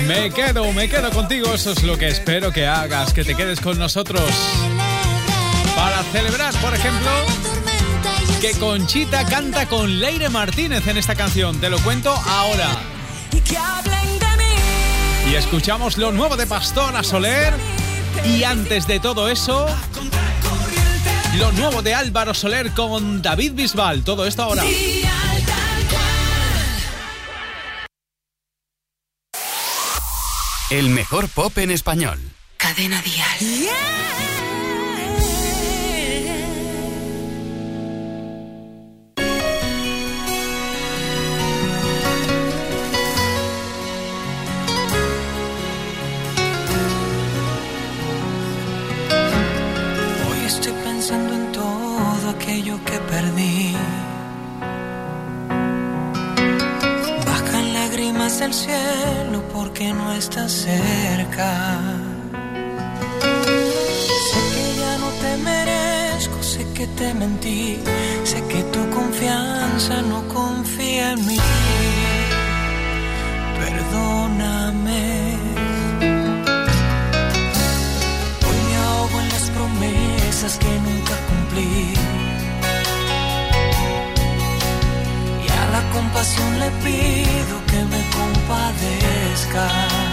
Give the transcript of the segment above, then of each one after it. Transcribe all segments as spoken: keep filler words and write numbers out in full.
Me quedo, me quedo contigo, eso es lo que espero que hagas, que te quedes con nosotros. Para celebrar, por ejemplo, que Conchita canta con Leire Martínez en esta canción. Te lo cuento ahora. Y escuchamos lo nuevo de Pastora Soler. Y antes de todo eso, lo nuevo de Álvaro Soler con David Bisbal. Todo esto ahora. El mejor pop en español. Cadena Dial. Yeah. Hoy estoy pensando en todo aquello que perdí. Bajan lágrimas del cielo porque no estás cerca. Sé que ya no te merezco, sé que te mentí, sé que tu confianza no confía en mí. Perdóname. Hoy me ahogo en las promesas que nunca cumplí. Y a la compasión le pido que me compadezca.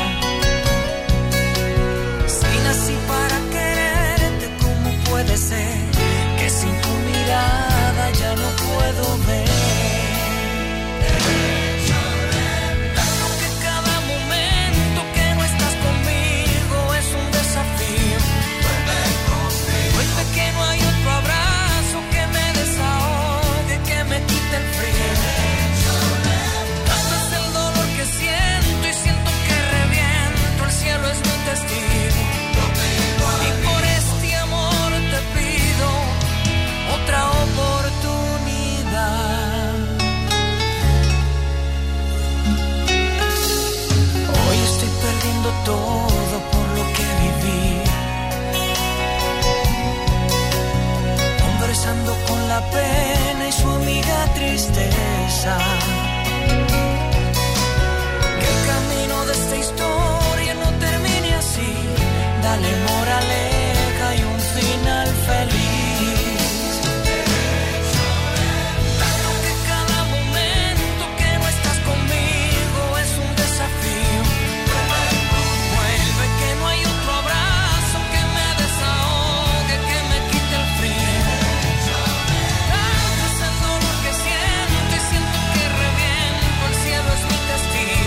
Si nací para quererte, ¿cómo puede ser que sin tu mirada ya no puedo ver? Aunque cada momento que no estás conmigo es un desafío. Vuelve que no hay otro abrazo que me desahogue, que me quite el frío. Siento y siento que reviento, el cielo es mi testigo. Y por este amor te pido otra oportunidad. Hoy estoy perdiendo todo por lo que viví, conversando con la pena y su amiga tristeza. De esta historia no termine así. Dale moraleja y un final feliz. Aunque cada momento que no estás conmigo es un desafío. Vuelve que no hay otro abrazo que me desahogue, que me quite el frío. Tanto es el dolor que siento y siento que reviento, el cielo es mi testigo.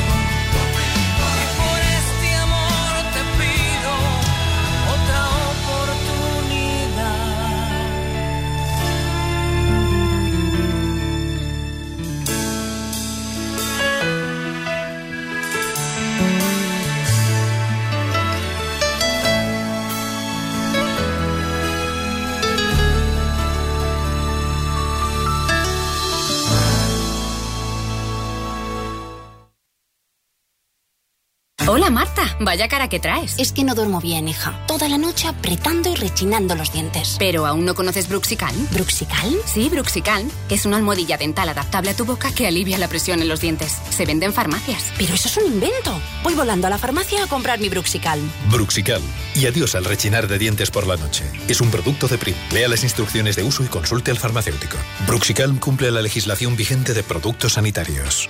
Hola Marta, vaya cara que traes. Es que no duermo bien, hija. Toda la noche apretando y rechinando los dientes. ¿Pero aún no conoces Bruxicalm? ¿Bruxicalm? Sí, Bruxicalm, que es una almohadilla dental adaptable a tu boca que alivia la presión en los dientes. Se vende en farmacias. Pero eso es un invento. Voy volando a la farmacia a comprar mi Bruxicalm. Bruxicalm. Y adiós al rechinar de dientes por la noche. Es un producto de Prim. Lea las instrucciones de uso y consulte al farmacéutico. Bruxicalm cumple la legislación vigente de productos sanitarios.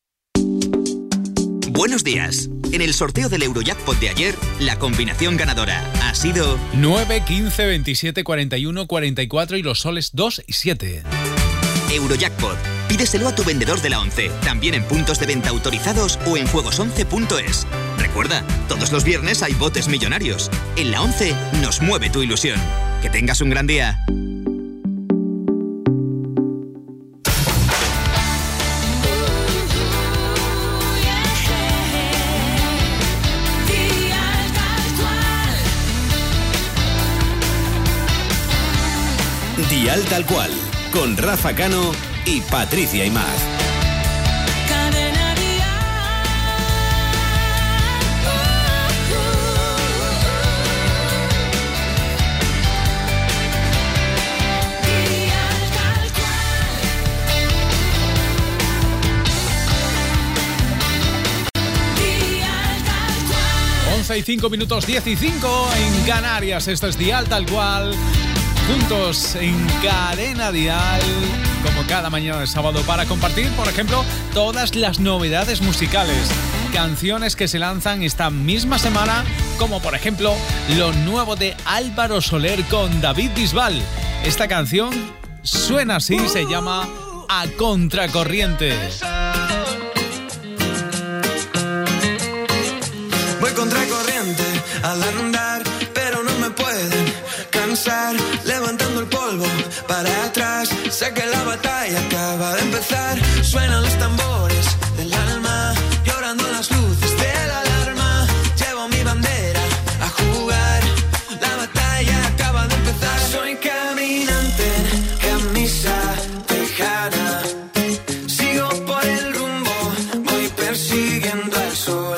Buenos días. En el sorteo del Eurojackpot de ayer, la combinación ganadora ha sido nueve, quince, veintisiete, cuarenta y uno, cuarenta y cuatro y los soles dos y siete. Eurojackpot. Pídeselo a tu vendedor de la once, también en puntos de venta autorizados o en juegos once punto es. Recuerda, todos los viernes hay botes millonarios. En la once nos mueve tu ilusión. Que tengas un gran día. Dial Tal Cual, con Rafa Cano y Patricia Imaz. doce y cinco minutos, diez y cinco en Canarias. Esto es Dial Tal Cual. Juntos en Cadena Dial, como cada mañana de sábado, para compartir, por ejemplo, todas las novedades musicales. Canciones que se lanzan esta misma semana, como por ejemplo lo nuevo de Álvaro Soler con David Bisbal. Esta canción suena así, se llama A Contracorriente. Voy contracorriente al andar, pero no me pueden cansar, levantando el polvo para atrás. Sé que la batalla acaba de empezar. Suenan los tambores del alma, llorando las luces de la alarma. Llevo mi bandera a jugar, la batalla acaba de empezar. Soy caminante en camisa tejana, sigo por el rumbo, voy persiguiendo al sol.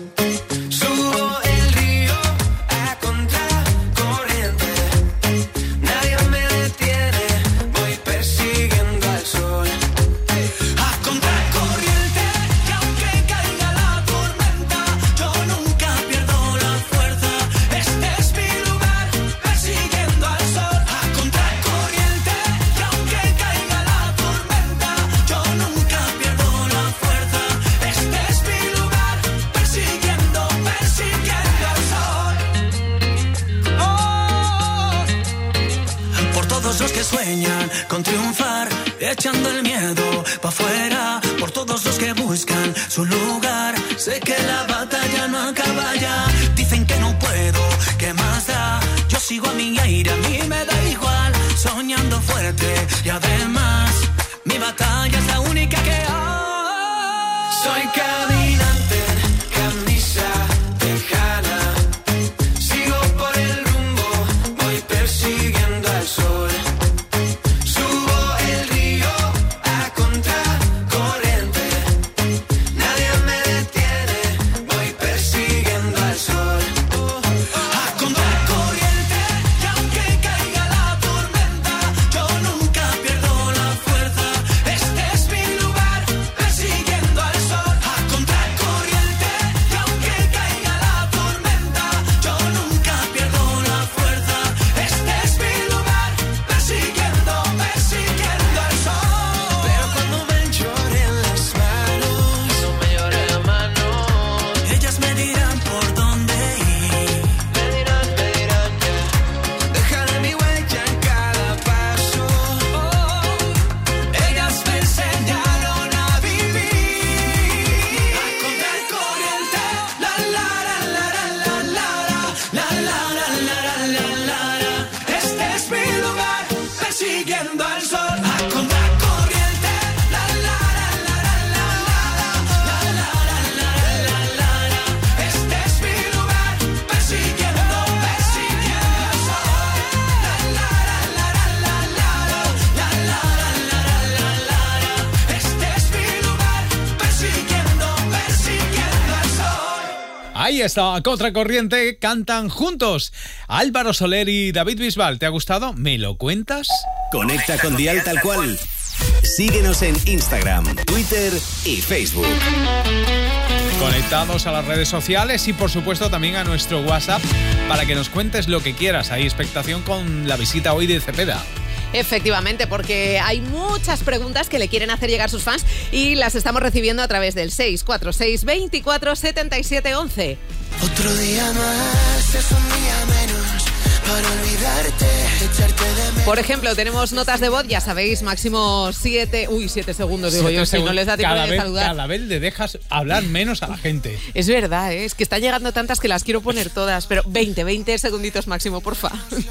Sueñan con triunfar, echando el miedo pa' afuera, por todos los que buscan su lugar. Sé que la batalla no acaba ya, dicen que no puedo, ¿qué más da? Yo sigo a mi aire, a mí me da igual, soñando fuerte y además mi batalla es la única que hay. Soy caminante en camisa tejana, sigo por el rumbo, voy persiguiendo al sol. Ahí está, Contracorriente, cantan juntos Álvaro Soler y David Bisbal. ¿Te ha gustado? ¿Me lo cuentas? Conecta con Dial Tal Cual. Síguenos en Instagram, Twitter y Facebook. Conectados a las redes sociales y por supuesto también a nuestro WhatsApp para que nos cuentes lo que quieras. Hay expectación con la visita hoy de Cepeda. Efectivamente, porque hay muchas preguntas que le quieren hacer llegar sus fans y las estamos recibiendo a través del seis cuatro seis, veinticuatro, setenta y siete, once. Otro día más, es un día menos para olvidarte, echarte de menos. Por ejemplo, tenemos notas de voz, ya sabéis, máximo siete, uy, siete segundos, digo yo, si no les da tiempo cada de vez, saludar. Cada vez le dejas hablar menos a la gente. Es verdad, ¿eh? Es que están llegando tantas que las quiero poner todas, pero veinte, veinte segunditos máximo, porfa.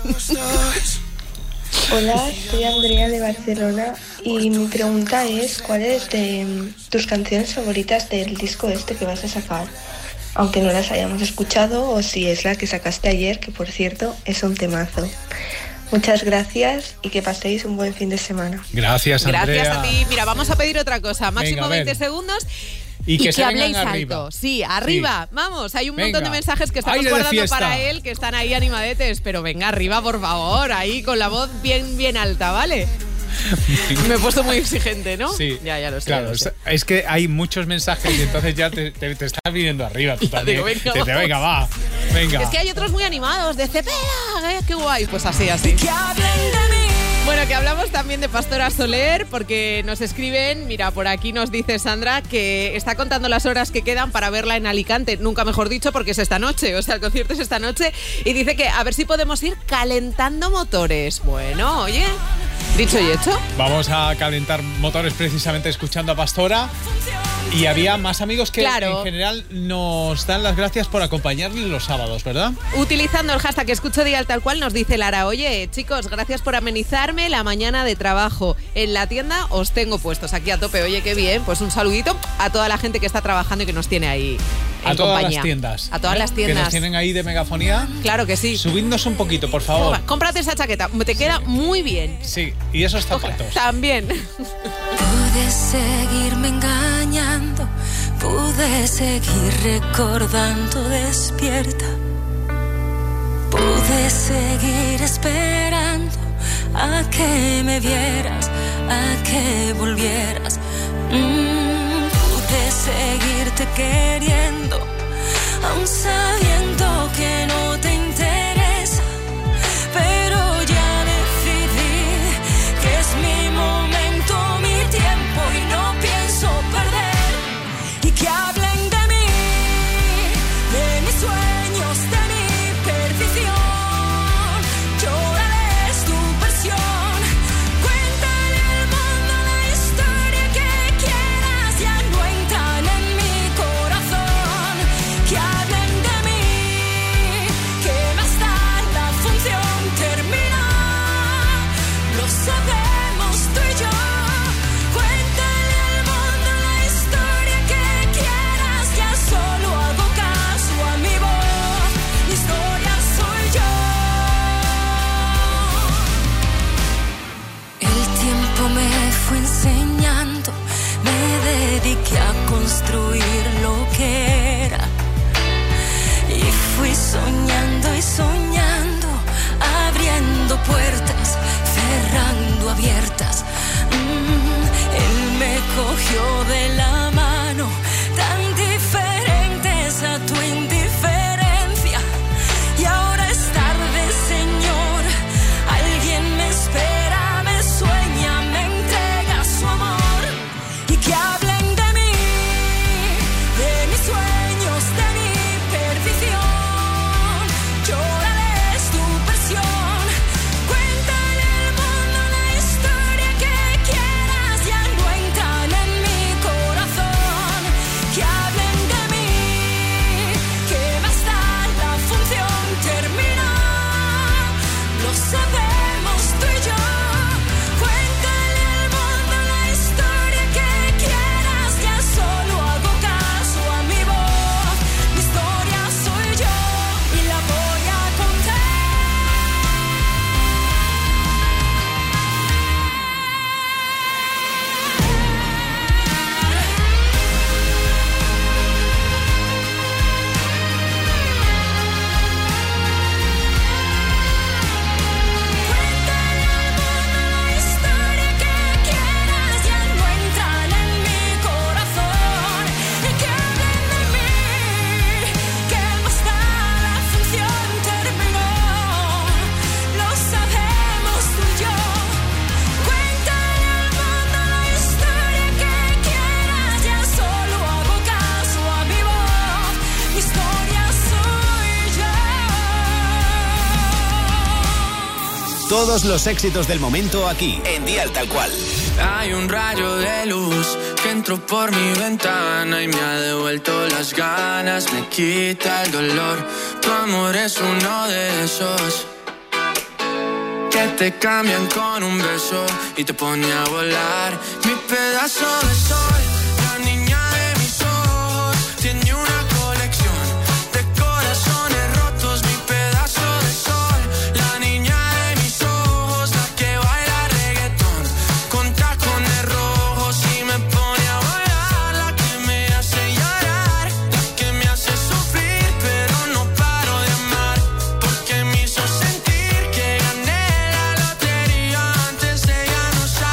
Hola, soy Andrea de Barcelona y mi pregunta es ¿cuál es de tus canciones favoritas del disco este que vas a sacar? Aunque no las hayamos escuchado, o si es la que sacaste ayer, que por cierto es un temazo. Muchas gracias y que paséis un buen fin de semana. Gracias, Andrea. Gracias a ti. Mira, vamos a pedir otra cosa. Máximo Venga, veinte segundos. Y Y que, que, se habléis arriba. alto. Sí, arriba. Sí. Vamos, hay un Venga. montón de mensajes que estamos Aire de guardando fiesta. para él, que están ahí animadetes. Pero venga, arriba, por favor. Ahí con la voz bien, bien alta, ¿vale? Me he puesto muy exigente, ¿no? Sí. Ya, ya lo sé. Claro, lo sé. es que hay muchos mensajes y entonces ya te, te, te estás viniendo arriba. Tú Ya también. digo, venga, te, te, vamos. venga, va. Venga. Es que hay otros muy animados, de Cepeda, ¿eh? Qué guay. Pues así, así. Bueno, que hablamos también de Pastora Soler, porque nos escriben, mira, por aquí nos dice Sandra que está contando las horas que quedan para verla en Alicante, nunca mejor dicho, porque es esta noche, o sea, el concierto es esta noche, y dice que a ver si podemos ir calentando motores. Bueno, oye, dicho y hecho. Vamos a calentar motores precisamente escuchando a Pastora. Y había más amigos que Claro. en general nos dan las gracias por acompañarles los sábados, ¿verdad? Utilizando el hashtag Escucho Día Tal Cual nos dice Lara, oye, chicos, gracias por amenizarme la mañana de trabajo. En la tienda os tengo puestos aquí a tope. Oye, qué bien. Pues un saludito a toda la gente que está trabajando y que nos tiene ahí en A todas compañía. las tiendas. A todas ¿eh? las Que tiendas. nos tienen ahí de megafonía. Claro que sí. Subidnos un poquito, por favor. Toma, cómprate esa chaqueta, te queda muy bien. Sí, y esos zapatos. También. Pude seguirme engañando, pude seguir recordando despierta, pude seguir esperando a que me vieras, a que volvieras. Mm, pude seguirte queriendo, aun sabiendo que no te interesa, pero ya decidí que es mi momento, mi tiempo y no pienso perder. Y que hablen de mí, de mis sueños, de mi perdición. Llórales tu versión, cuéntale al mundo la historia que quieras, ya no entran en mi corazón. Que hablen de mí, que más da, la función termina. Lo sabemos tú y yo. Cuéntale al mundo la historia que quieras, ya solo hago caso a mi voz. Mi historia soy yo. El tiempo me fue enseñando, me dediqué a construir lo que era. Y fui soñando y soñando, abriendo puertas, cerrando abiertas. Mm, él me cogió de la mano, tan diferentes a tu indiferencia. Y ahora es tarde, Señor, alguien me espera, me sueña, me entrega su amor. Y que hablen de mí, de mis sueños, de mi perdición. Llórales tu versión, cuéntale al mundo la historia que quieras, ya no entran en mi corazón. Que hablen de mí, que más da, la función termina. Lo sabemos tú y yo. Cuéntale al mundo la historia que quieras, ya solo hago caso a mi voz. Mi historia soy yo y la voy a contar. Cuéntale al mundo la historia que quieras, ya no entran en mi corazón. Y que hablen de mí, que más da, la función terminó. Lo sabemos tú y yo. Cuéntale al mundo la historia que quieras, ya solo hago caso a mi voz. Mi historia soy yo. Todos los éxitos del momento aquí, en Dial Tal Cual. Hay un rayo de luz que entró por mi ventana y me ha devuelto las ganas, me quita el dolor. Tu amor es uno de esos que te cambian con un beso y te pone a volar. Mi pedazo de sol, la niña de mis ojos, tiene una colección de corazones rotos. Mi pedazo de sol, la niña de mis ojos, la que baila reggaetón con tacones rojos y me pone a volar. La que me hace llorar, la que me hace sufrir, pero no paro de amar, porque me hizo sentir que gané la lotería antes de ya no saber.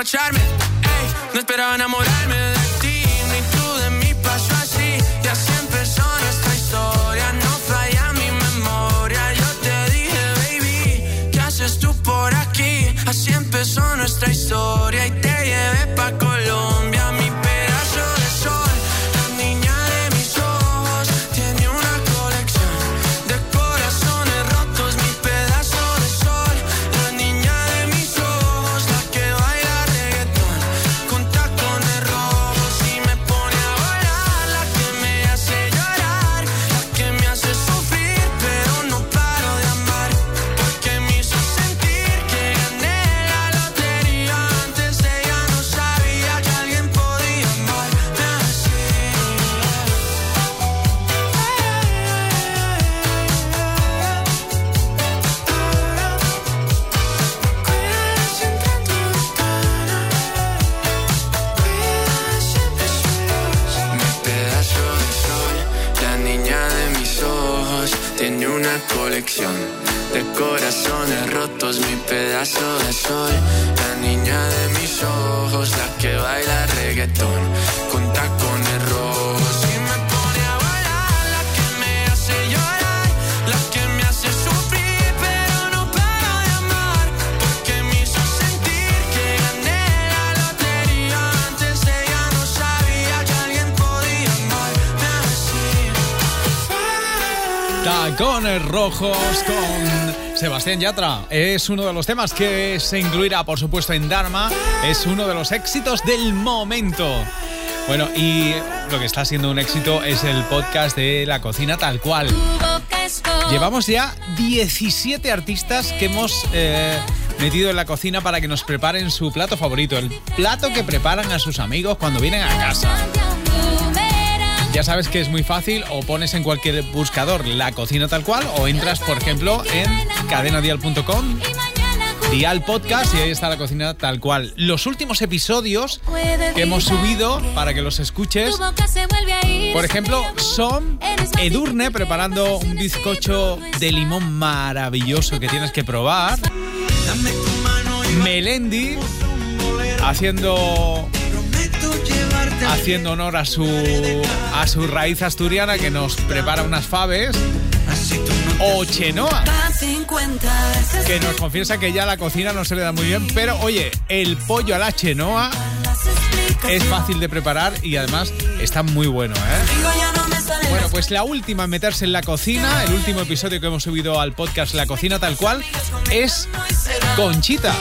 emborracharme. Ey, no esperaba enamorarme de ti, ni tú de mí pasó así. Y así empezó nuestra historia, no falla mi memoria. Yo te dije, baby, ¿qué haces tú por aquí? Así empezó nuestra historia y te llevé pa' Colombia, mi pedazo de sol. La niña de mis ojos tiene una colección de corazones rotos, mi pedazo de sol. La niña de mis ojos, la que baila reggaetón con tacones rojos y me pone a volar, la que me hace llorar, la que me hace sufrir, pero no paro de amar, porque me hizo sentir que gané la lotería. Antes ella no sabía que alguien podía amarme así. Mi pedazo de sol, la niña de mis ojos, tiene una colección de corazones rotos, mi pedazo de sol. La niña de mis ojos, la que baila reggaetón con tacones rojos y me pone a volar, la que me hace llorar, la que me hace sufrir, pero no paro de amar, porque me hizo sentir que gané la lotería. Antes ella no sabía que alguien podía amarme así. Tacones rojos con Sebastián Yatra. Es uno de los temas que se incluirá, por supuesto, en Dharma. Es uno de los éxitos del momento. Bueno, y lo que está siendo un éxito es el podcast de La Cocina Tal Cual. Llevamos ya diecisiete artistas que hemos eh, metido en la cocina para que nos preparen su plato favorito, el plato que preparan a sus amigos cuando vienen a casa. Ya sabes que es muy fácil, o pones en cualquier buscador La Cocina Tal Cual, o entras, por ejemplo, en cadena dial punto com, Dial Podcast, y ahí está La Cocina Tal Cual. Los últimos episodios que hemos subido para que los escuches, por ejemplo, son Edurne preparando un bizcocho de limón maravilloso que tienes que probar, Melendi haciendo... haciendo honor a su a su raíz asturiana, que nos prepara unas faves, o Chenoa, que nos confiesa que ya la cocina no se le da muy bien, pero oye, el pollo a la Chenoa es fácil de preparar y además está muy bueno, ¿eh? Bueno, pues la última en meterse en la cocina, el último episodio que hemos subido al podcast La Cocina Tal Cual, es Conchita,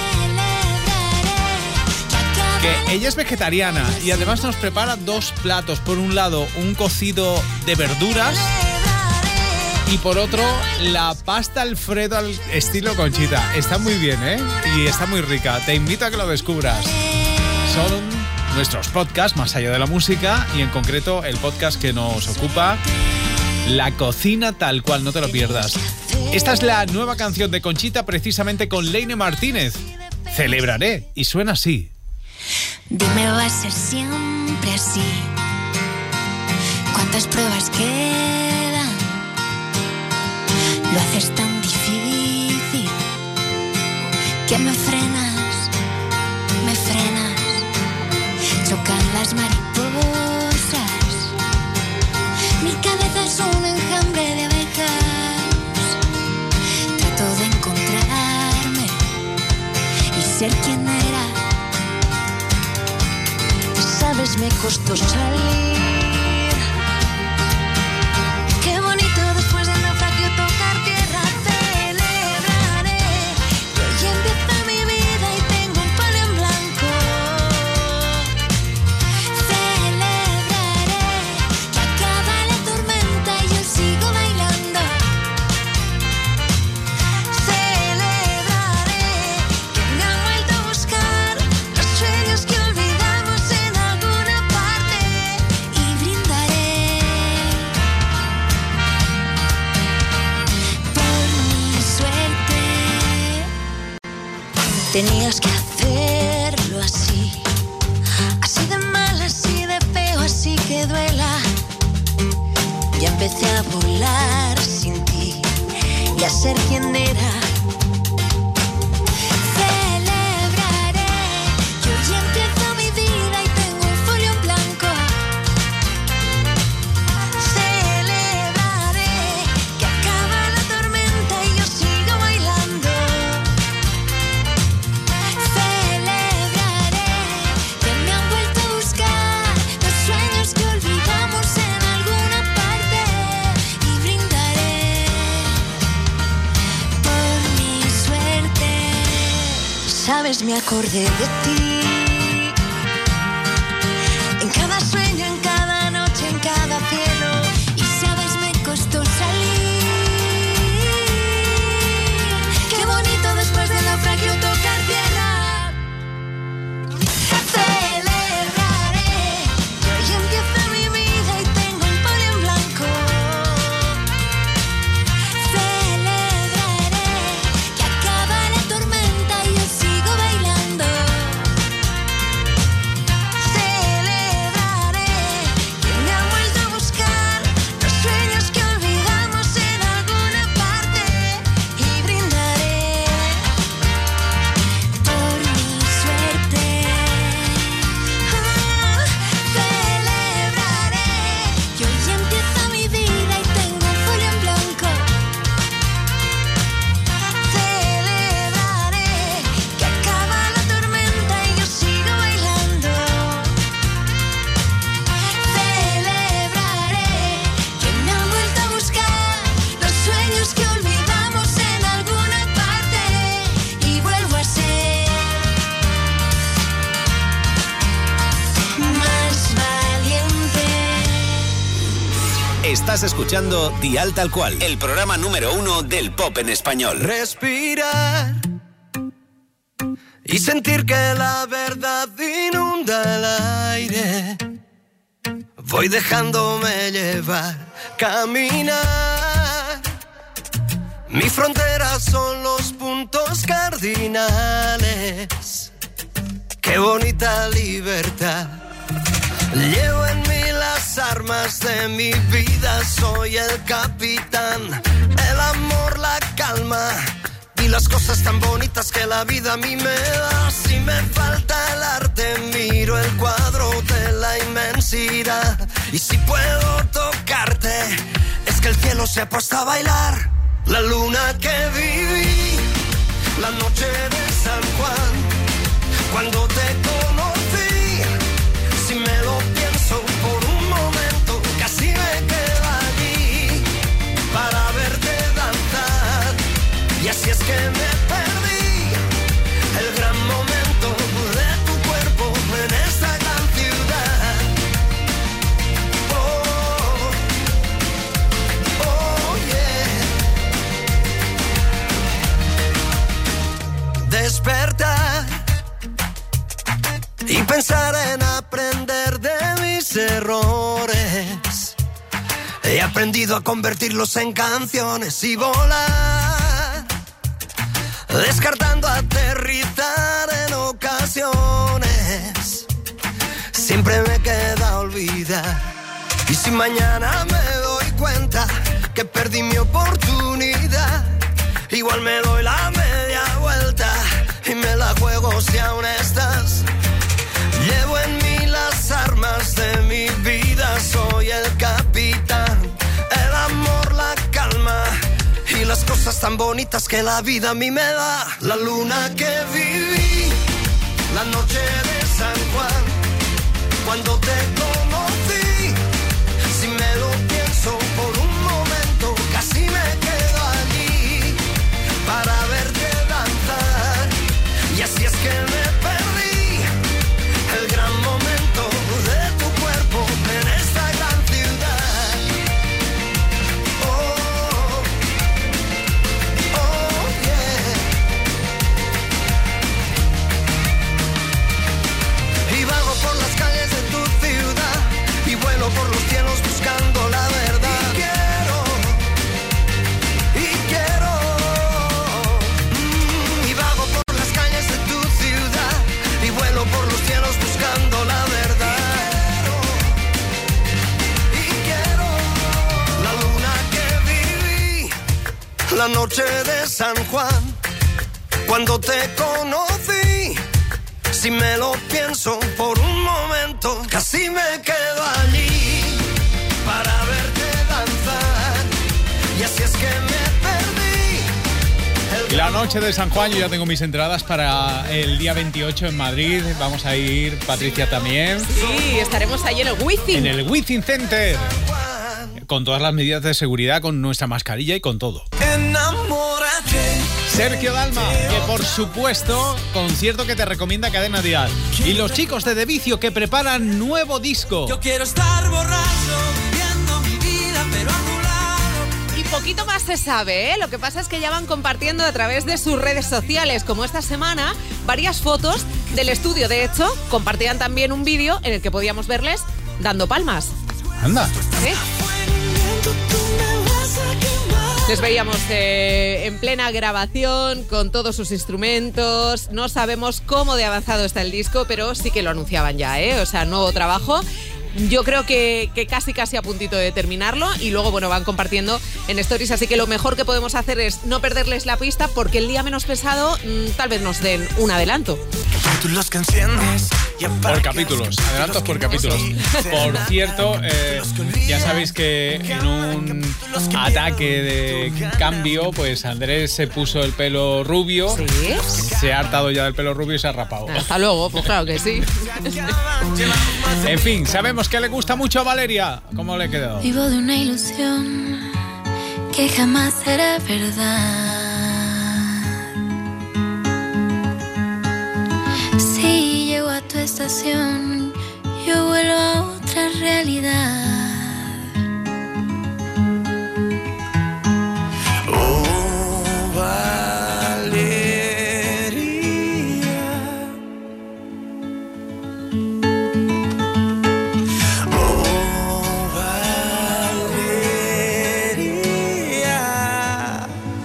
que ella es vegetariana y además nos prepara dos platos. Por un lado, un cocido de verduras, y por otro, la pasta Alfredo al estilo Conchita. Está muy bien, ¿eh? Y está muy rica. Te invito a que lo descubras. Son nuestros podcasts más allá de la música, y en concreto el podcast que nos ocupa, La Cocina Tal Cual. No te lo pierdas. Esta es la nueva canción de Conchita, precisamente con Leire Martínez. Celebraré, y suena así. Dime, ¿va a ser siempre así? ¿Cuántas pruebas quedan? Lo haces tan difícil que me frenas, me frenas. Chocan las mariposas, mi cabeza es un enjambre de abejas. Trato de encontrarme y ser quien era. Sabes, me costó salir. Qué bonito después del naufragio tocar tierra. Celebraré que hoy empieza mi vida y tengo un pan en blanco. Celebraré que acaba la tormenta y yo sigo bailando. Celebraré que me han vuelto a buscar los sueños que olvidamos en alguna parte, y brindaré por mi suerte. Tenías que hacerlo así, así de mal, así de feo, así que duela. Ya empecé a volar sin ti y a ser quien era. Celebraré que hoy Sabes, me acordé de ti. En cada sueño, en cada noche, en cada cielo. Y sabes, me costó salir. Qué bonito después del naufragio tocar tierra. Celebraré, que hoy empieza mi vida y tengo un folio en blanco. Celebraré, que acaba la tormenta y yo sigo bailando. Celebraré, que me han vuelto a buscar los sueños que olvidamos en alguna parte. Y brindaré por mi suerte. Ah, celebraré, que hoy empieza mi vida y tengo un folio en blanco. Celebraré, que acaba la tormenta y yo sigo bailando. Celebraré, que me han vuelto a buscar los sueños que olvidamos en alguna parte. Y vuelvo a ser más valiente. Estás escuchando Dial Tal Cual, el programa número uno del pop en español. Respirar y sentir que la verdad inunda el aire. Voy dejándome llevar, caminar. Mi frontera son los puntos cardinales. Qué bonita libertad. Llevo en mí las armas de mi vida, soy el capitán. El amor, la calma y las cosas tan bonitas que la vida a mí me da. Si me falta el arte, miro el cuadro de la inmensidad. Y si puedo tocarte, es que el cielo se ha puesto a bailar. La luna que viví, la noche de San Juan, cuando te conocí. Si me lo pienso por un momento, casi me quedo allí para verte danzar. Y así es que me perdí el gran momento de tu cuerpo en esta gran ciudad. Oh, oh yeah. Despertar y pensar en aprender de mis errores. He aprendido a convertirlos en canciones y volar, descartando aterrizar en ocasiones. Siempre me queda olvidar. Y si mañana me doy cuenta que perdí mi oportunidad, igual me doy la media vuelta y me la juego si aún estás. Llevo en mí las armas de mi vida, soy el capitán. El amor, la calma y las cosas tan bonitas que la vida a mí me da. La luna que viví, la noche de San Juan, cuando te conocí. Si me lo pienso por un momento, casi me quedo allí para verte danzar. Y así es que me perdí el gran momento de tu cuerpo en esta gran ciudad. Oh, oh yeah. Y vago por las calles de tu ciudad y vuelo por los cielos buscando la verdad. Y quiero, y quiero, mm, y vago por las calles de tu ciudad y vuelo por los cielos buscando la verdad. Y quiero, la luna que viví, la noche de San Juan, cuando te conocí. Si me lo pienso por un momento, casi me quedo allí para verte danzar. Y así es que me perdí el La noche de San Juan, yo ya tengo mis entradas para el día veintiocho en Madrid. Vamos a ir, Patricia también. Sí, estaremos ahí en el Wizzing. En el Wizzing Center. Con todas las medidas de seguridad, con nuestra mascarilla y con todo. Enamórate. Sergio Dalma, que por supuesto, concierto que te recomienda Cadena Dial. Y los chicos de De Vicio, que preparan nuevo disco. Yo quiero estar borracho, viviendo mi vida, pero a tu lado. Y poquito más se sabe, ¿eh? Lo que pasa es que ya van compartiendo a través de sus redes sociales, como esta semana, varias fotos del estudio. De hecho, compartían también un vídeo en el que podíamos verles dando palmas. Anda. ¿Sí? Les veíamos eh, en plena grabación con todos sus instrumentos. No sabemos cómo de avanzado está el disco, pero sí que lo anunciaban ya, ¿eh? O sea, nuevo trabajo. Yo creo que, que casi casi a puntito de terminarlo y luego, bueno, van compartiendo en stories, así que lo mejor que podemos hacer es no perderles la pista porque el día menos pesado mmm, tal vez nos den un adelanto. Por capítulos, adelantos por capítulos. Por cierto, eh, ya sabéis que en un ataque de cambio, pues Andrés se puso el pelo rubio, ¿sí? Se ha hartado ya del pelo rubio y se ha rapado. Hasta luego, pues claro que sí. En fin, sabemos que le gusta mucho a Valeria. ¿Cómo le ha quedado? Vivo de una ilusión que jamás será verdad. Si llego a tu estación, yo vuelvo a otra realidad. Oh, Valeria. Oh, Valeria.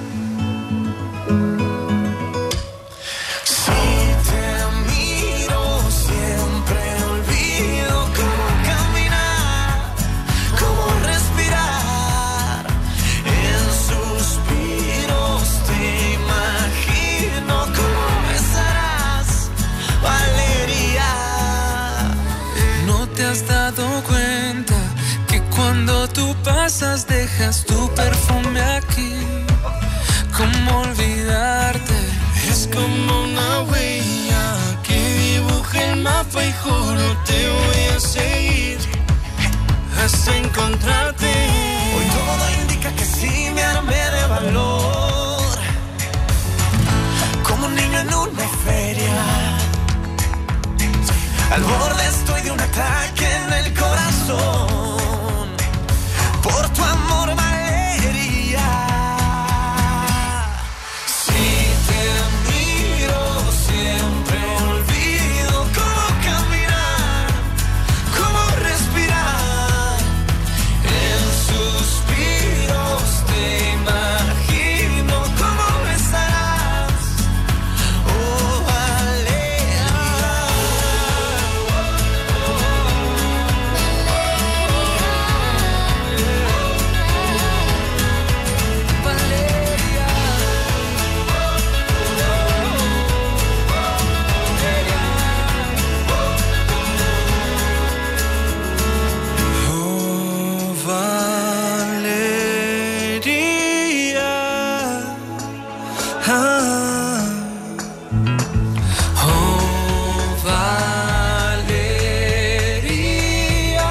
Si te miro siempre olvido cómo caminar, cómo respirar. En suspiros te imagino cómo besarás, Valeria. ¿No te has dado cuenta que cuando tú pasas dejas tu perfume aquí? ¿Cómo olvidarte? Es como una huella que dibuja el mapa y juro te voy a seguir hasta encontrarte. Hoy todo indica que sí me armé de valor, como un niño en una feria. Al borde estoy de un ataque en el corazón, por tu amor, Valeria. Si te miro siempre olvido cómo caminar, cómo respirar. En suspiros te imagino cómo besarás, oh Valeria. Oh Valeria. Ah. Oh Valeria.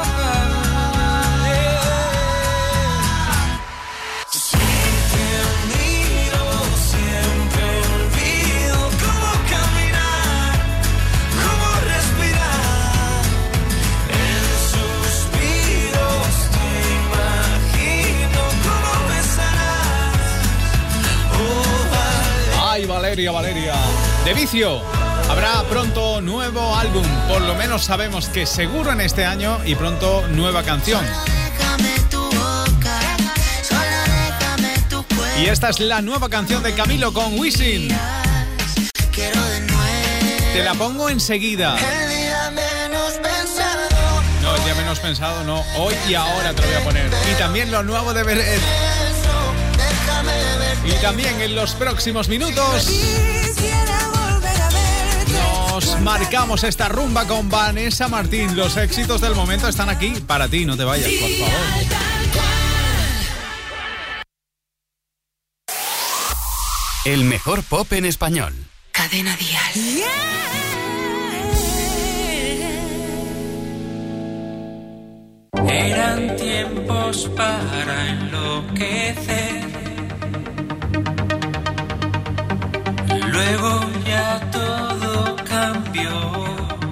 Si te miro siempre olvido cómo caminar, cómo respirar. En suspiros te imagino cómo besarás, oh Valeria. Ay, Valeria, Valeria. De Vicio. Habrá pronto nuevo álbum. Por lo menos sabemos que seguro en este año y pronto nueva canción. Déjame tu boca, sola déjame tu cuerpo. Y esta es la nueva canción de Camilo con Wisin. Quiero de nuevo. Te la pongo enseguida. El día menos pensado. No, el día menos pensado, no. Hoy y ahora te lo voy a poner. Y también lo nuevo de Beret. Déjame ver. Y también en los próximos minutos Quisiera volver a verte. nos marcamos esta rumba con Vanessa Martín. Los éxitos del momento están aquí para ti. No te vayas, por favor. El mejor pop en español. Cadena Dial. Eran tiempos para enloquecer. Luego ya todo cambió.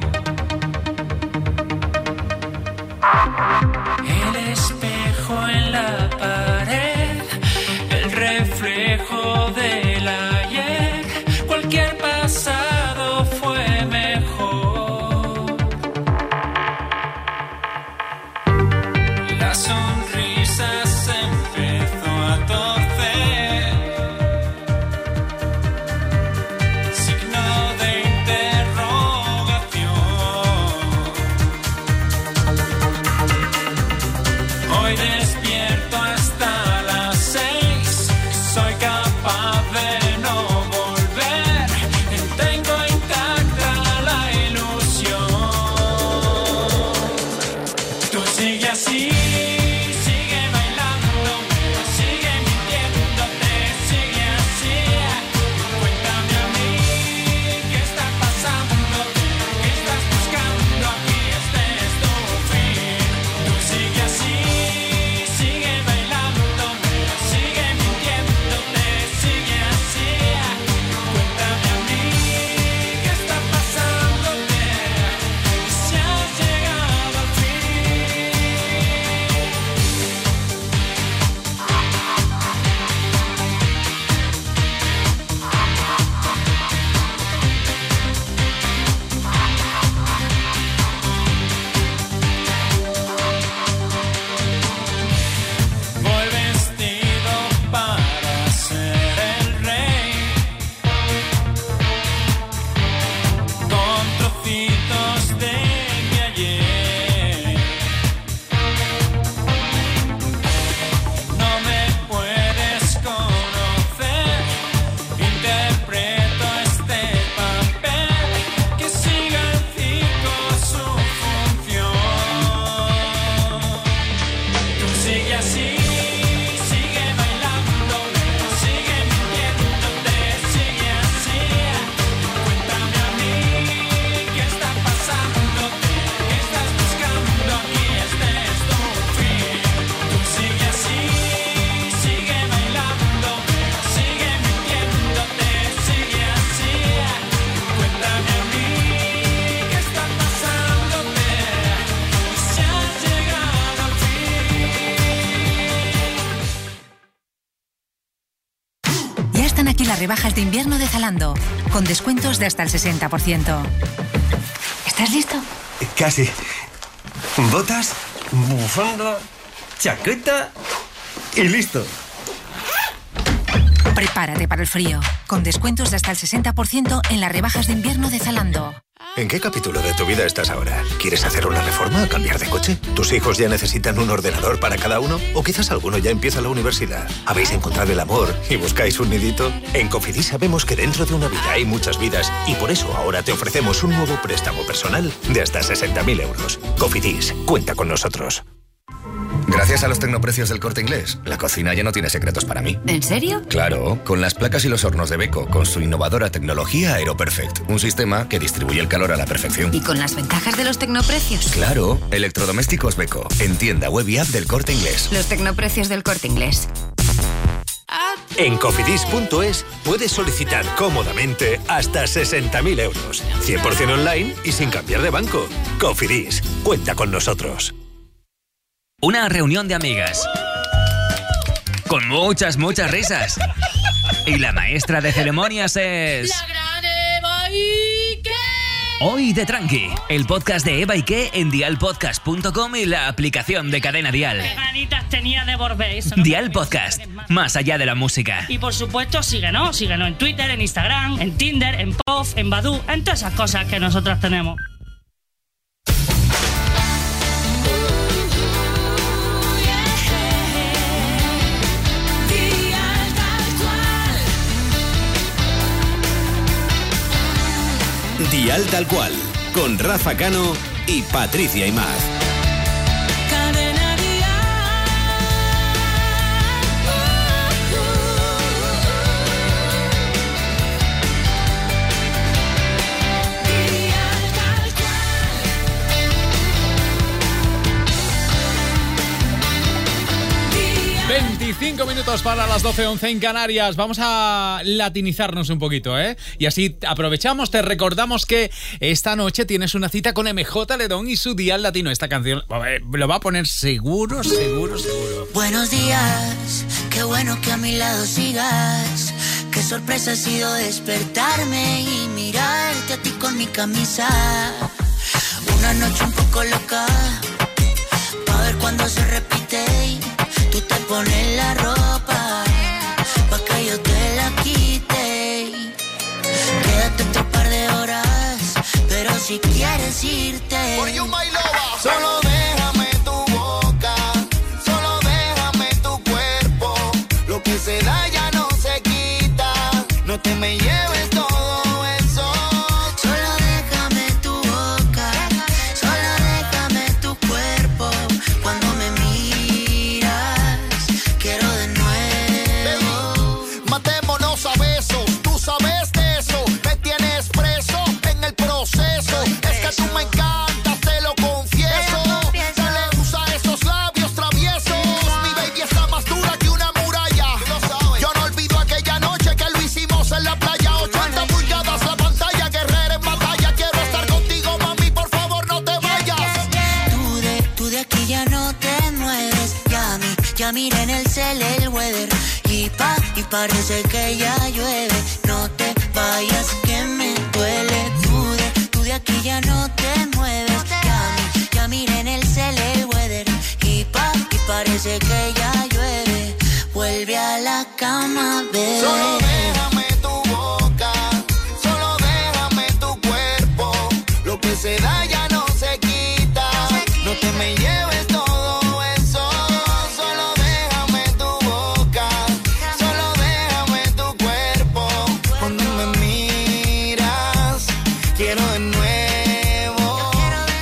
El espejo en la pared, el reflejo del ayer, cualquier pasado fue mejor. La sonrisa se empezó a torcer, signo de interrogación. Hoy despierto hasta las seis, soy capaz de no volver, tengo intacta la ilusión. Tú sigue así, sigue bailando, sigue mintiéndote, sigue así. Cuéntame a mí qué está pasando, qué estás buscando aquí, este es tu fin. Tú sigue así, sigue bailando, sigue mintiéndote, sigue así. Cuéntame a mí qué está pasándote, si has llegado al fin. Voy vestido para ser el rey, con trocitos de mi ayer. No me puedes conocer, interpreto este papel, que siga el circo su función. Tú sigue así, sigue bailando, sigue mintiéndote, sigue así. Cuéntame a mí qué está pasando, qué estás buscando aquí, este es tu fin. Tú sigue así, sigue bailando, sigue mintiéndote, sigue así. Cuéntame a mí qué está pasándote, si has llegado al fin. Ya están aquí las rebajas de invierno de Zalando, con descuentos de hasta el sesenta por ciento. ¿Estás listo? Casi. Botas, bufanda, chaqueta y listo. Prepárate para el frío, con descuentos de hasta el sesenta por ciento en las rebajas de invierno de Zalando. ¿En qué capítulo de tu vida estás ahora? ¿Quieres hacer una reforma o cambiar de coche? ¿Tus hijos ya necesitan un ordenador para cada uno? ¿O quizás alguno ya empieza la universidad? ¿Habéis encontrado el amor y buscáis un nidito? En Cofidis sabemos que dentro de una vida hay muchas vidas y por eso ahora te ofrecemos un nuevo préstamo personal de hasta sesenta mil euros. Cofidis, cuenta con nosotros. Gracias a los tecnoprecios del Corte Inglés, la cocina ya no tiene secretos para mí. ¿En serio? Claro, con las placas y los hornos de Beko, con su innovadora tecnología AeroPerfect, un sistema que distribuye el calor a la perfección. ¿Y con las ventajas de los tecnoprecios? Claro, electrodomésticos Beko, en tienda web y app del Corte Inglés. Los tecnoprecios del Corte Inglés. En cofidis punto es puedes solicitar cómodamente hasta sesenta mil euros. cien por ciento online y sin cambiar de banco. Cofidis, cuenta con nosotros. Una reunión de amigas. Con muchas, muchas risas. Y la maestra de ceremonias es... La gran Eva Ike. Hoy de Tranqui, el podcast de Eva Ike en dial podcast punto com y la aplicación de Cadena Dial. Qué ganitas tenía de volver eso. No Dial Podcast, más allá de la música. Y por supuesto, síguenos, síguenos en Twitter, en Instagram, en Tinder, en Puff, en Badoo, en todas esas cosas que nosotras tenemos. Dial Tal Cual, con Rafa Cano y Patricia Imaz. Cadena Cinco minutos para las doce, once en Canarias. Vamos a latinizarnos un poquito, ¿eh? Y así aprovechamos, te recordamos que esta noche tienes una cita con M J Ledón y su Dial Latino. Esta canción eh, lo va a poner seguro, seguro, seguro. Buenos días, qué bueno que a mi lado sigas. Qué sorpresa ha sido despertarme y mirarte a ti con mi camisa. Una noche un poco loca, pa' ver cuando se repite. Tú te pones la ropa, pa' que yo te la quite. Quédate otro par de horas, pero si quieres irte, solo déjame tu boca, solo déjame tu cuerpo. Lo que se da ya no se quita, no te me lleves todo eso. solo déjame tu boca, solo déjame tu cuerpo. Cuando me miras, quiero de nuevo. Matémonos a besos, tú sabes de eso. Me tienes preso en el proceso. Es que tú me encantas, te lo confieso. Dale, usa esos labios traviesos. Mi baby está más dura que una muralla. Yo no olvido aquella noche que lo hicimos en la playa. ochenta pulgadas la pantalla, guerrera en batalla. Quiero estar contigo, mami, por favor no te vayas. Tú de, tú de aquí ya no te mueves. Ya mi, ya mira en el cel el weather. Y pa, y parece que ya llueve. No te vayas que me duele. Tú de, tú de aquí ya no te mueves. Ya mi, ya mira en el cel el weather. Y pa, y parece que ya llueve. Vuelve a la cama, bebé. Solo déjame tu boca, solo déjame tu cuerpo. Lo que se da ya no se quita, no te me lleves todo eso. Solo déjame tu boca, solo déjame tu cuerpo. Cuando me miras, quiero de nuevo.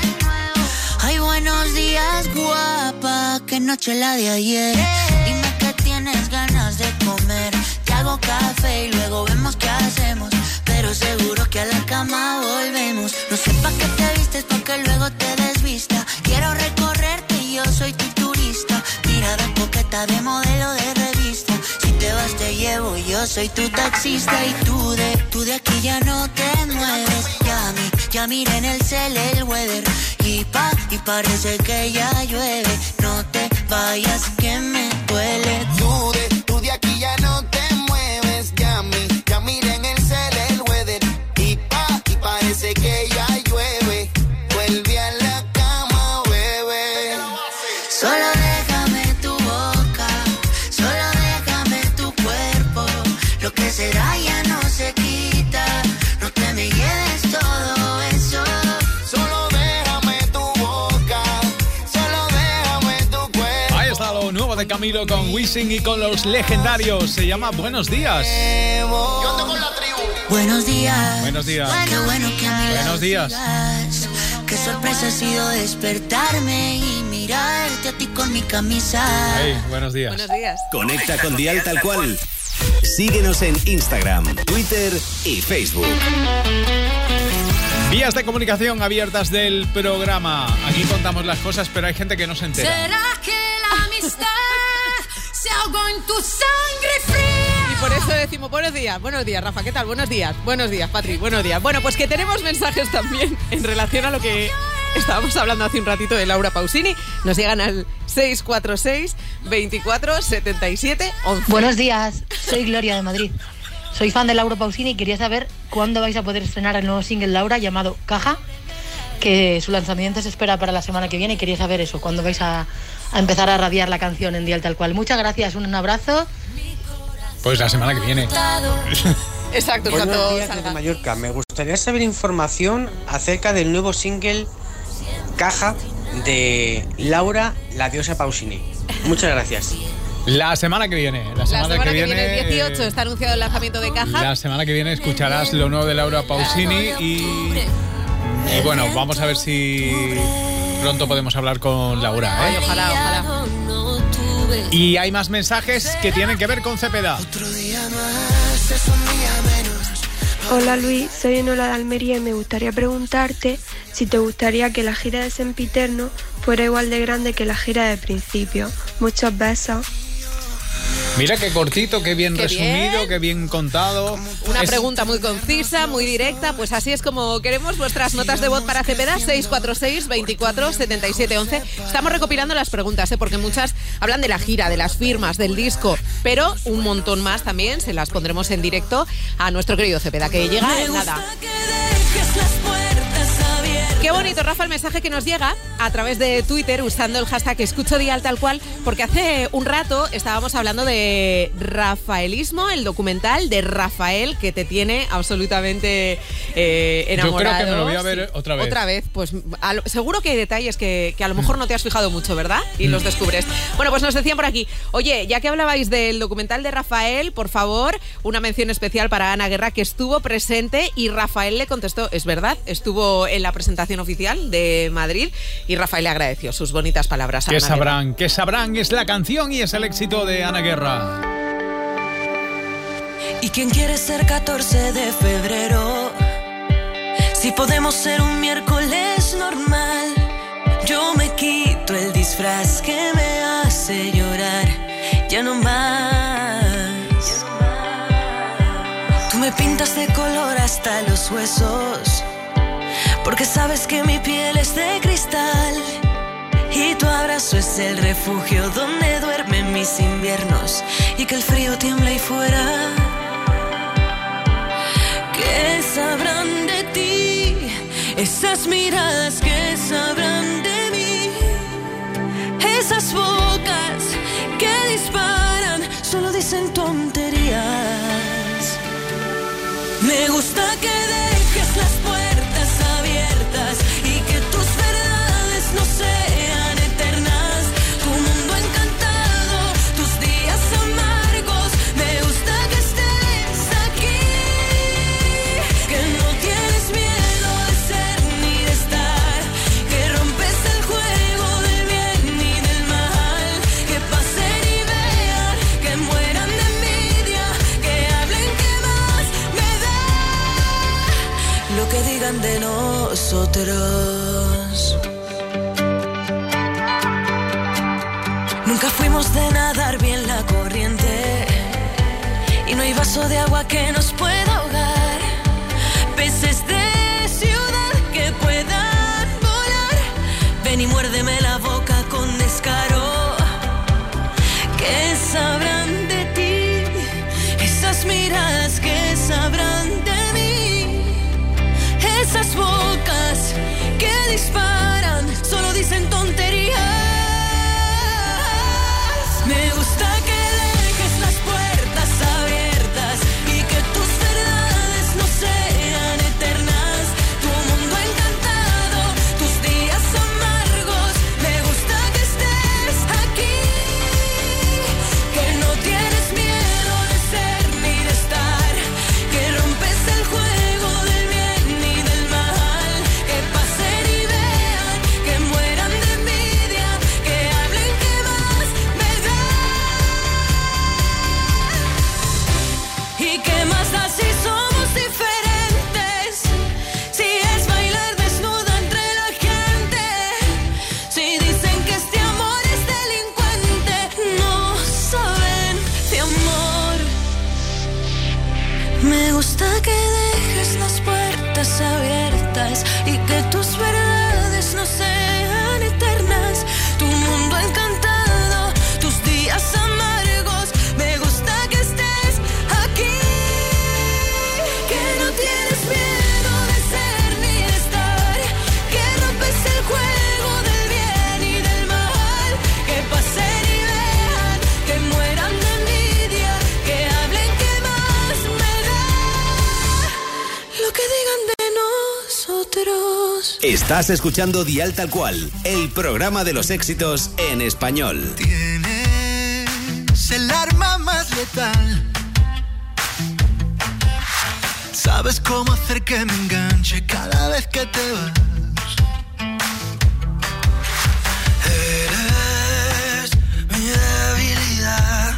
Ay, buenos días, guapa. Qué noche la de ayer. Dime que tienes ganas de comer. Te hago café y luego vemos qué hacemos. Pero seguro que a la cama volvemos. No sé pa' qué te vistes, pa' que luego te desvista. Quiero recorrerte y yo soy tu turista. Mirada coqueta de modelo de revista. Si te vas te llevo, yo soy tu taxista. Y tú de, tú de aquí ya no te mueves. Ya mi, ya mira en el cel el weather. Y pa, y parece que ya llueve. No te vayas que me duele. Tú de, tú de aquí ya no te mueves, ya mi, ya mira en el cel el weather. Y pa, y parece que ya llueve. Vuelve a la cama, bebé. Solo déjame tu boca, solo déjame tu cuerpo. Lo que se da ya no se quita, no te me lleves todo eso. Solo déjame tu boca, solo déjame tu cuerpo. Ahí está lo nuevo de Camilo con Wisin y con los legendarios. Se llama Buenos Días. Yo ando con la tribu. Buenos días. Buenos días. Qué bueno que a mi lado Buenos días. sigas. Qué sorpresa ha sido despertarme y mirarte a ti con mi camisa. Hey, buenos días. Buenos días. Conecta con Dial Tal Cual. Síguenos en Instagram, Twitter y Facebook. Vías de comunicación abiertas del programa. Aquí contamos las cosas, pero hay gente que no se entera. ¿Será que la amistad se ahogó en tu sangre fría? Y por eso decimos buenos días. Buenos días, Rafa, ¿qué tal? Buenos días. Buenos días, Patri. Buenos días. Bueno, pues que tenemos mensajes también en relación a lo que estábamos hablando hace un ratito de Laura Pausini. Nos llegan al seis cuatro seis, veinticuatro, setenta y siete, once. Buenos días, soy Gloria de Madrid. Soy fan de Laura Pausini y quería saber cuándo vais a poder estrenar el nuevo single Laura llamado Caja, que su lanzamiento se espera para la semana que viene y quería saber eso, cuándo vais a, a empezar a radiar la canción en Dial Tal Cual. Muchas gracias, un abrazo. Pues la semana que viene. Exacto, Buenos cuando días salga. desde Mallorca. Me gustaría saber información acerca del nuevo single Caja de Laura, la diosa Pausini. Muchas gracias. La semana que viene. La semana, La semana que, que viene, viene, el dieciocho, eh, está anunciado el lanzamiento de Caja. La semana que viene escucharás lo nuevo de Laura Pausini y, y bueno, vamos a ver si pronto podemos hablar con Laura, ¿eh? Ay, ojalá, ojalá. Y hay más mensajes que tienen que ver con Cepeda. Hola Luis, soy Enola de Almería y me gustaría preguntarte si te gustaría que la gira de Sempiterno fuera igual de grande que la gira de Principio. Muchos besos. Mira qué cortito, qué bien Qué resumido, bien. qué bien contado. Una Es- pregunta muy concisa, muy directa, pues así es como queremos vuestras notas de voz para Cepeda, seis cuatro seis, veinticuatro, setenta y siete, once. Estamos recopilando las preguntas, ¿eh? Porque muchas hablan de la gira, de las firmas, del disco, pero un montón más también se las pondremos en directo a nuestro querido Cepeda, que llega en nada. Qué bonito, Rafa, el mensaje que nos llega a través de Twitter usando el hashtag Escucho Dial tal cual, porque hace un rato estábamos hablando de Rafaelismo, el documental de Rafael que te tiene absolutamente eh, enamorado. Yo creo que me lo voy a ver Sí. otra vez. Otra vez, pues a lo- seguro que hay detalles que, que a lo mejor no te has fijado mucho, ¿verdad? Y los descubres. Bueno, pues nos decían por aquí, oye, ya que hablabais del documental de Rafael, por favor, una mención especial para Ana Guerra, que estuvo presente y Rafael le contestó, es verdad, estuvo en la presentación oficial de Madrid y Rafael le agradeció sus bonitas palabras a ¿Qué Ana Guerra. sabrán? ¿Qué sabrán? Es la canción y es el éxito de Ana Guerra. ¿Y quién quiere ser catorce de febrero? Si podemos ser un miércoles normal. Yo me quito el disfraz que me hace llorar. Ya no más. Tú me pintas de color hasta los huesos, porque sabes que mi piel es de cristal. Y tu abrazo es el refugio donde duermen mis inviernos, y que el frío tiembla ahí fuera. ¿Qué sabrán de ti? Esas miradas que sabrán de mí. Esas bocas que disparan solo dicen tonterías. Me gusta que dejes las puertas abiertas y que tus verdades no sean eternas. Tu mundo encantado, tus días amargos. Me gusta que estés aquí, que no tienes miedo de ser ni de estar, que rompes el juego del bien y del mal. Que pasen y vean, que mueran de envidia, que hablen, que más me da lo que digan de nosotros. Nunca fuimos de nadar bien la corriente, y no hay vaso de agua que nos pueda ahogar. Peces de ciudad que puedan volar. Ven y muérdeme la boca con descaro. ¿Qué sabrán de ti? Esas miradas que sabrán de mí. Esas bocas que disparan solo dicen tonterías. Me gusta que dejes las puertas abiertas y que tus verdades no sean eternas. Tu mundo encantado, tus días amargos. Me gusta que estés aquí, que no tienes miedo de ser ni de estar, que rompes el juego del bien y del mal. Que pasen y vean, que mueran de envidia, que hablen, que más me da. ¿Y qué más da si somos diferentes? Si es bailar desnuda entre la gente. Si dicen que este amor es delincuente, no saben de amor. Me gusta que dejes las puertas abiertas y que tus verdades no sean eternas. Tu mundo encantado, tus días amargos. Me gusta que estés aquí, que no tienes miedo de ser ni de estar, que rompes el juego del bien y del mal. Que pasen y vean, que mueran de envidia, que hablen, que más me da lo que digan de nosotros. Estás escuchando Dial Tal Cual, el programa de los éxitos en español. Es el arma más letal. Sabes cómo hacer que me enganche cada vez que te vas. Eres mi debilidad.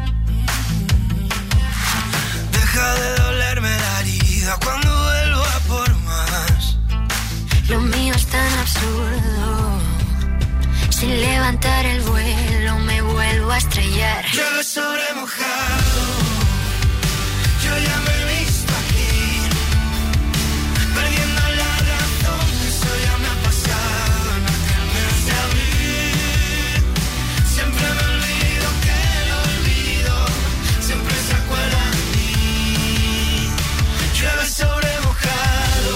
Deja de dolerme la herida cuando vuelvo a por más. Lo mío es tan absurdo. Sin levantar el vuelo me vuelvo a estrellar. Llueve sobre mojado, yo ya me he visto aquí, perdiendo la razón, eso ya me ha pasado en aquel mes de abril. Siempre me olvido que lo olvido, siempre se acuerda de mí. Llueve sobre mojado.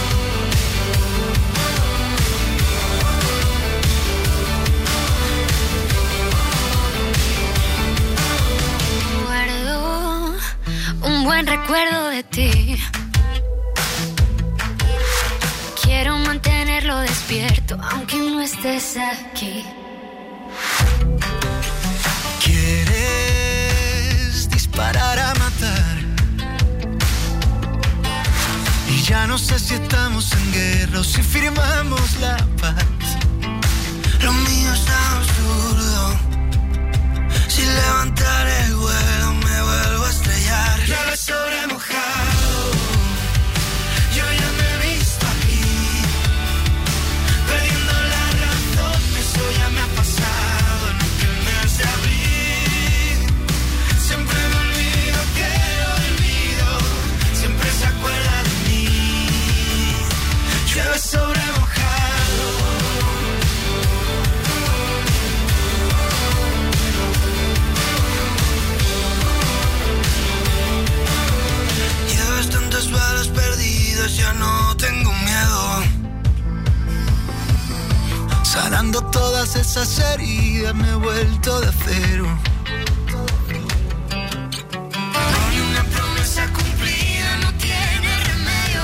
Guardo un buen recuerdo de ti. Quiero mantenerlo despierto, aunque no estés aquí. Quieres disparar a matar, y ya no sé si estamos en guerra o si firmamos la paz. Lo mío es absurdo, si levantar el vuelo me vuelvo a estrellar. Llueve sobre mojado, yo ya me he visto aquí, perdiendo la razón, eso ya me ha pasado en aquel mes de abril. Siempre me olvido que lo olvido, siempre se acuerda de mí. Llueve sobre mojado. Llevas tantas balas perdidas, ya no tengo miedo. Sanando todas esas heridas me he vuelto de acero. No hay una promesa cumplida, no tiene remedio.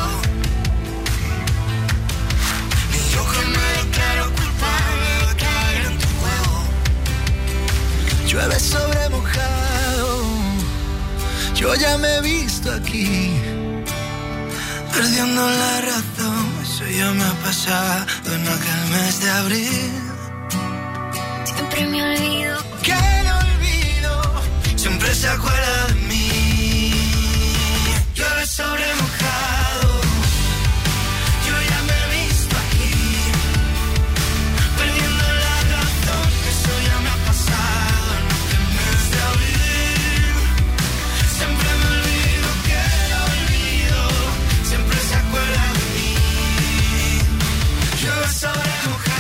Ni yo que me declaro culpable de caer en tu juego. Llueve sobre mojado, yo ya me he visto aquí, perdiendo la razón, eso ya me ha pasado en aquel mes de abril. Siempre me olvido Que no olvido, siempre se acuerda de mí. Llueve sobre mojado, yo ya me he visto aquí, perdiendo la razón, eso ya me ha pasado en aquel mes de abril. Siempre me olvido que lo olvido, siempre se acuerda de mí. Llueve sobre mojado.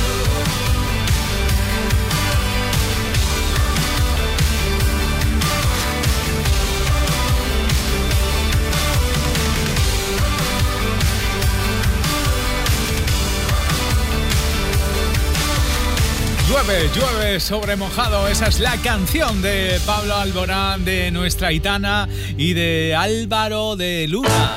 Llueve, llueve sobre mojado. Esa es la canción de Pablo Alborán, de nuestra Aitana y de Álvaro de Luna.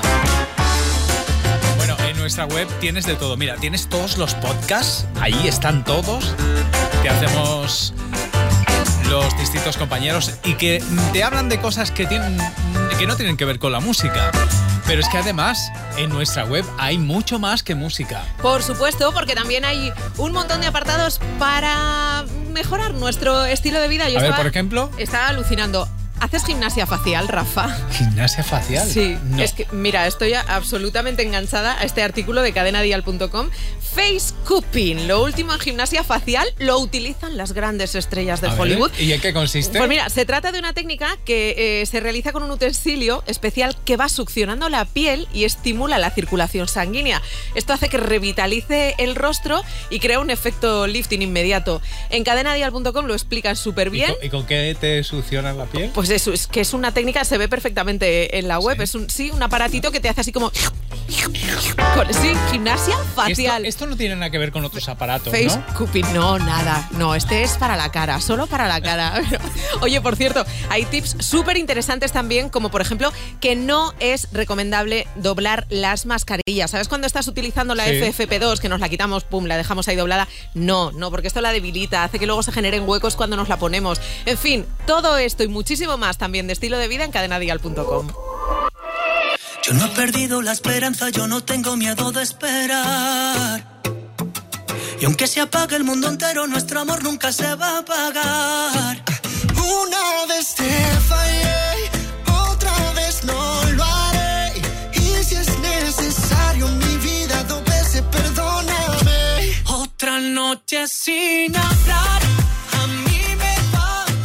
Bueno, en nuestra web tienes de todo. Mira, tienes todos los podcasts. Ahí están todos. Que hacemos los distintos compañeros y que te hablan de cosas que, tienen, que no tienen que ver con la música. Pero es que además en nuestra web hay mucho más que música. Por supuesto, porque también hay un montón de apartados para mejorar nuestro estilo de vida. Yo A ver, estaba, por ejemplo. Estaba alucinando. ¿Haces gimnasia facial, Rafa? ¿Gimnasia facial? Sí, no. Es que, mira, estoy absolutamente enganchada a este artículo de cadena dial punto com. Face cupping, lo último en gimnasia facial, lo utilizan las grandes estrellas de A ver, Hollywood. ¿y en qué consiste? Pues mira, se trata de una técnica que eh, se realiza con un utensilio especial que va succionando la piel y estimula la circulación sanguínea. Esto hace que revitalice el rostro y crea un efecto lifting inmediato. En cadena dial punto com lo explican súper ¿Y bien. con, ¿Y con qué te succionan la piel? Pues eso, es que es una técnica, se ve perfectamente en la web. ¿Sí? Es un, sí, un aparatito que te hace así como... Con, sí, gimnasia facial. Esto, esto no tiene nada que ver con otros aparatos, Face ¿no? cupping, no, nada. No, este es para la cara, solo para la cara. Oye, por cierto, hay tips súper interesantes también, como por ejemplo, que no es recomendable doblar las mascarillas. ¿Sabes cuando estás utilizando la Sí. F F P dos, que nos la quitamos, pum, la dejamos ahí doblada? No, no, porque esto la debilita, hace que luego se generen huecos cuando nos la ponemos. En fin, todo esto y muchísimo más también de estilo de vida en cadena dial punto com. Yo no he perdido la esperanza, yo no tengo miedo de esperar. Y aunque se apague el mundo entero, nuestro amor nunca se va a apagar. Una vez te fallé, otra vez no lo haré. Y si es necesario, mi vida dos veces perdóname. Otra noche sin hablar, a mí me va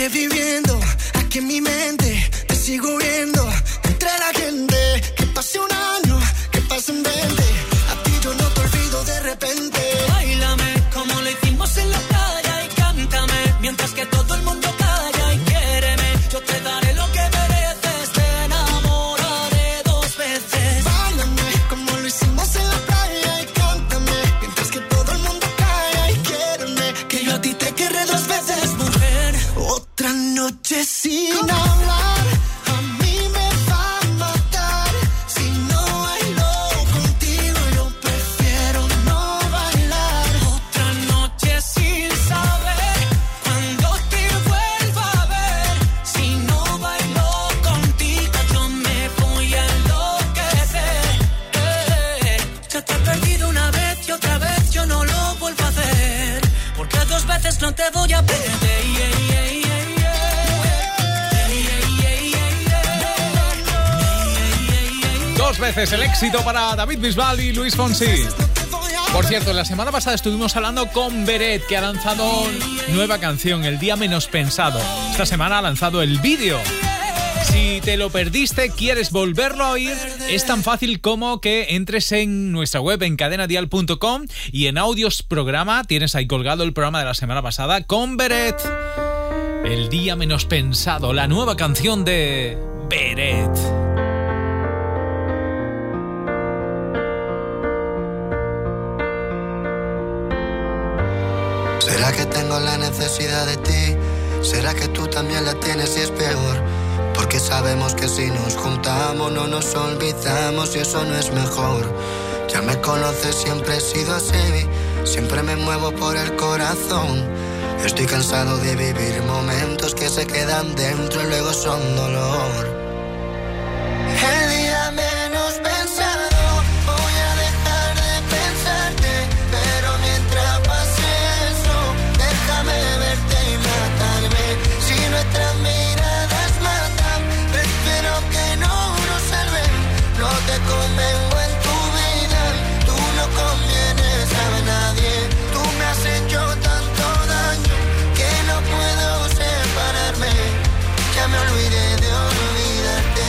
reviviendo, aquí en mi mente te sigo viendo. Entre la gente, que pase un año, que pasen veinte. A ti yo no te olvido de repente. Báilame como lo hicimos en la playa y cántame mientras que todo el mundo calla y quiéreme. Yo te daré lo que mereces, te enamoraré dos veces. Báilame como lo hicimos en la playa y cántame mientras que todo el mundo calla y quiéreme. Que yo a ti te querré dos veces, mujer. Otra noche sin hablar. No te voy a perder. Dos veces el éxito para David Bisbal y Luis Fonsi. Por cierto, la semana pasada estuvimos hablando con Beret, que ha lanzado nueva canción, El Día Menos Pensado. Esta semana ha lanzado el vídeo. Si te lo perdiste, quieres volverlo a oír, es tan fácil como que entres en nuestra web en cadena dial punto com y en audios programa tienes ahí colgado el programa de la semana pasada con Beret. El Día Menos Pensado, la nueva canción de Beret. ¿Será que tengo la necesidad de ti? ¿Será que tú también la tienes y es peor? Porque sabemos que si nos juntamos no nos olvidamos y eso no es mejor. Ya me conoces, siempre he sido así, siempre me muevo por el corazón. Estoy cansado de vivir momentos que se quedan dentro y luego son dolor. El día menos pensado voy a dejar de pensarte, pero mientras pase eso, déjame verte y matarme. Si nuestras miradas matan, prefiero que no nos salven. No te convengo en tu vida, tú no convienes a nadie. Tú me has hecho tanto daño que no puedo separarme. Ya me olvidé de olvidarte.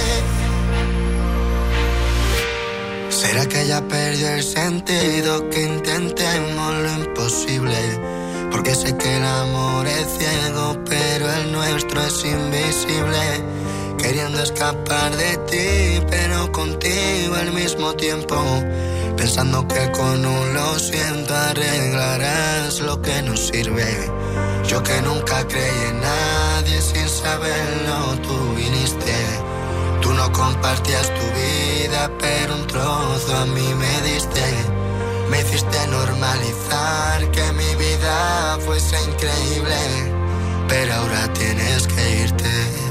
¿Será que ya perdió el sentido? Que intentemos lo imposible. Porque sé que el amor es ciego, pero el nuestro es invisible. Queriendo escapar de ti, pero contigo al mismo tiempo. Pensando que con un lo siento arreglarás lo que nos sirve. Yo que nunca creí en nadie, sin saberlo tú viniste. Tú no compartías tu vida, pero un trozo a mí me diste. Me hiciste normalizar que mi vida fuese increíble, pero ahora tienes que irte.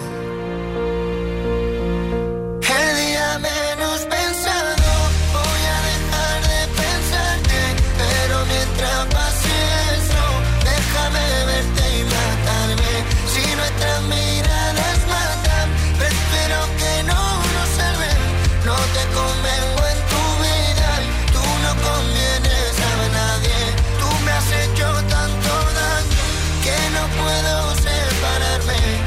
El día menos pensado voy a dejar de pensarte, pero mientras pase eso, déjame verte y matarme. Si nuestras miradas matan, prefiero que no nos salven. No te convengo en tu vida, tú no convienes a nadie. Tú me has hecho tanto daño que no puedo separarme.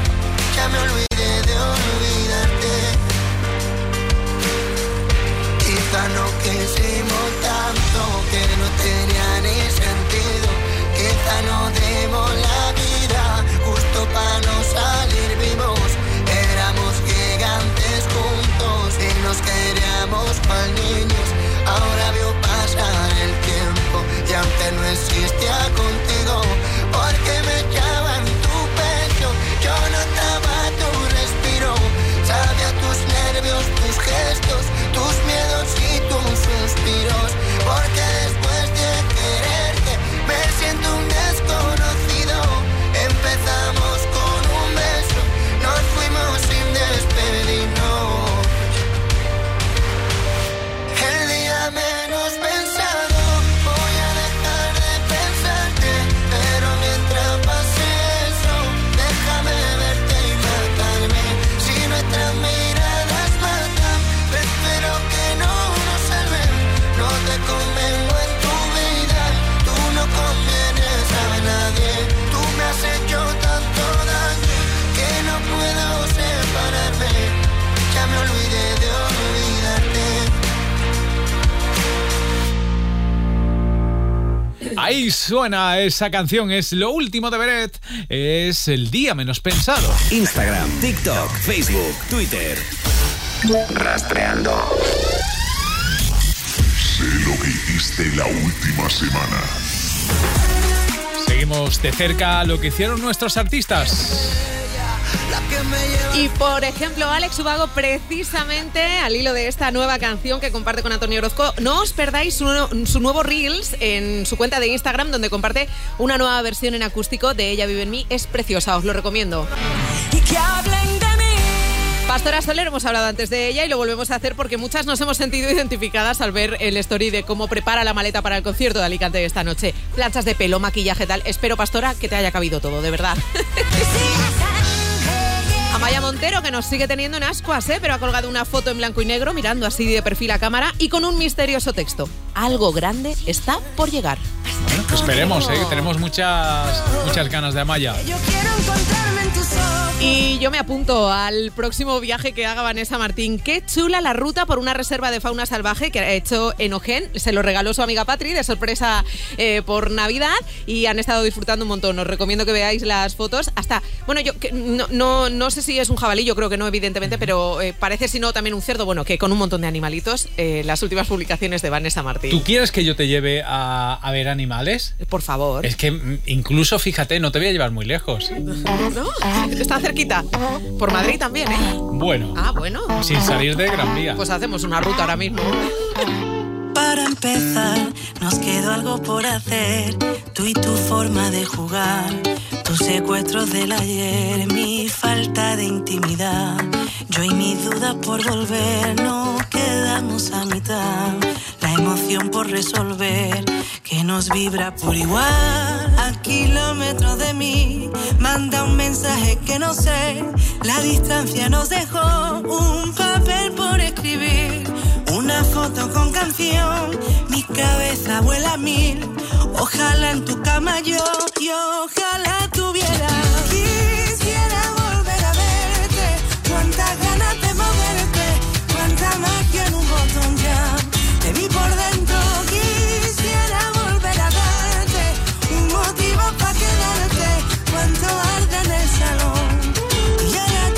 Ahí suena esa canción, es lo último de Beret, es el día menos pensado. Instagram, TikTok, Facebook, Twitter. Rastreando. Sé lo que hiciste la última semana. Seguimos de cerca lo que hicieron nuestros artistas. Y por ejemplo, Alex Ubago, precisamente al hilo de esta nueva canción que comparte con Antonio Orozco, no os perdáis su, su nuevo Reels en su cuenta de Instagram, donde comparte una nueva versión en acústico de Ella vive en mí. Es preciosa, os lo recomiendo. Y que hablen de mí. Pastora Soler, hemos hablado antes de ella y lo volvemos a hacer porque muchas nos hemos sentido identificadas al ver el story de cómo prepara la maleta para el concierto de Alicante de esta noche. Planchas de pelo, maquillaje, tal. Espero, Pastora, que te haya cabido todo, de verdad. Amaya Montero, que nos sigue teniendo en ascuas, ¿eh? Pero ha colgado una foto en blanco y negro, mirando así de perfil a cámara y con un misterioso texto. Algo grande está por llegar. Bueno, esperemos, ¿eh? Tenemos muchas, muchas ganas de Amaya. Yo quiero encontrarme en tus ojos. Y yo me apunto al próximo viaje que haga Vanessa Martín. Qué chula la ruta por una reserva de fauna salvaje que ha hecho en Ojén. Se lo regaló su amiga Patri de sorpresa eh, por Navidad y han estado disfrutando un montón. Os recomiendo que veáis las fotos. Hasta, bueno, yo que no, no, no sé si es un jabalí, yo creo que no, evidentemente, pero eh, parece si no también un cerdo. Bueno, que con un montón de animalitos. Eh, las últimas publicaciones de Vanessa Martín. ¿Tú quieres que yo te lleve a, a ver animales? Por favor. Es que incluso, fíjate, no te voy a llevar muy lejos. ¿No? Está cerquita. Por Madrid también, ¿eh? Bueno. Ah, bueno. Sin salir de Gran Vía. Pues hacemos una ruta ahora mismo. Para empezar, nos quedó algo por hacer. Tú y tu forma de jugar. Tus secuestros del ayer, mi falta de intimidad. Yo y mis dudas por volver, nos quedamos a mitad. La emoción por resolver, que nos vibra por igual. A kilómetros de mí, manda un mensaje que no sé. La distancia nos dejó un papel por escribir. Una foto con canción, mi cabeza vuela a mil. Ojalá en tu cama yo, y ojalá tuviera. Quisiera volver a verte, cuántas ganas de moverte, cuánta magia en un botón ya. Te vi por dentro, quisiera volver a darte un motivo para quedarte, cuánto arde en el salón. Y ahora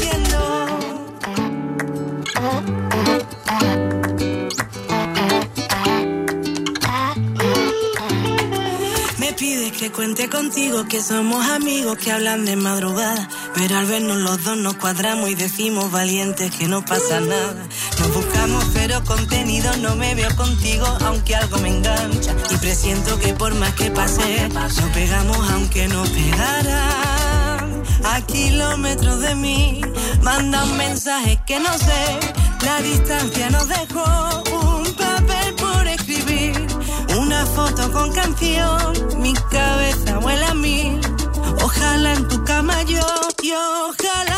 me pides que cuente contigo, que somos amigos que hablan de madrugada. Pero al vernos los dos nos cuadramos y decimos valientes que no pasa nada. Nos buscamos pero contenido, no me veo contigo aunque algo me engancha. Y presiento que por más que pase, nos pegamos aunque no pegaran. A kilómetros de mí, manda un mensaje que no sé. La distancia nos dejó un papel por escribir. Una foto con canción, mi cabeza vuela a mil. Ojalá en tu cama yo, y ojalá